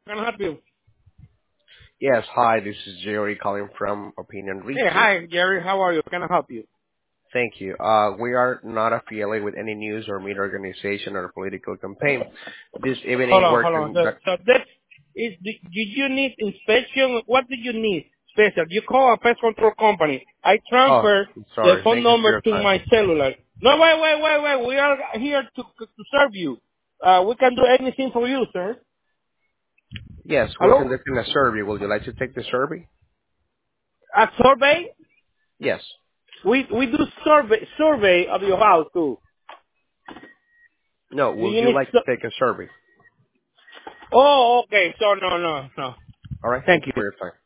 Can I help you? Yes, hi, this is Jerry calling from Opinion Hey, Research. hi, Jerry. How are you? Can I help you? Thank you. We are not affiliated with any news or media organization or political campaign. This Hold evening on, we're hold on. So that is, did you need inspection? What did you need? Special. You call a pest control company. I oh, transfer I'm the sorry. phone Thank you for number your to time. my cellular. No, wait. We are here to serve you. We can do anything for you, sir. Yes, we're Hello? conducting a survey. Would you like to take the survey? A survey? Yes. We do survey of your house too. No, Do would you you need? like to take a survey? Oh, okay. So no. All right. Thank Thank you you. for your time.